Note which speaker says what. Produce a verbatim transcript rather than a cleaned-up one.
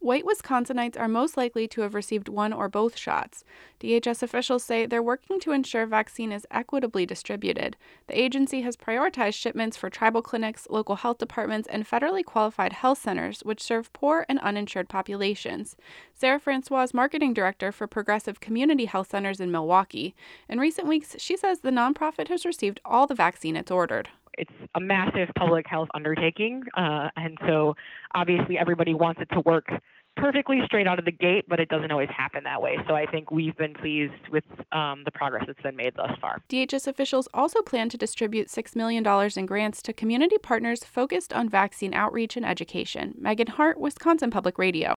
Speaker 1: White Wisconsinites are most likely to have received one or both shots. D H S officials say they're working to ensure vaccine is equitably distributed. The agency has prioritized shipments for tribal clinics, local health departments, and federally qualified health centers, which serve poor and uninsured populations. Sarah Francois is marketing director for Progressive Community Health Centers in Milwaukee. In recent weeks, she says the nonprofit has received all the vaccine it's ordered.
Speaker 2: It's a massive public health undertaking, uh, and so obviously everybody wants it to work perfectly straight out of the gate, but it doesn't always happen that way. So I think we've been pleased with um, the progress that's been made thus far.
Speaker 1: D H S officials also plan to distribute six million dollars in grants to community partners focused on vaccine outreach and education. Megan Hart, Wisconsin Public Radio.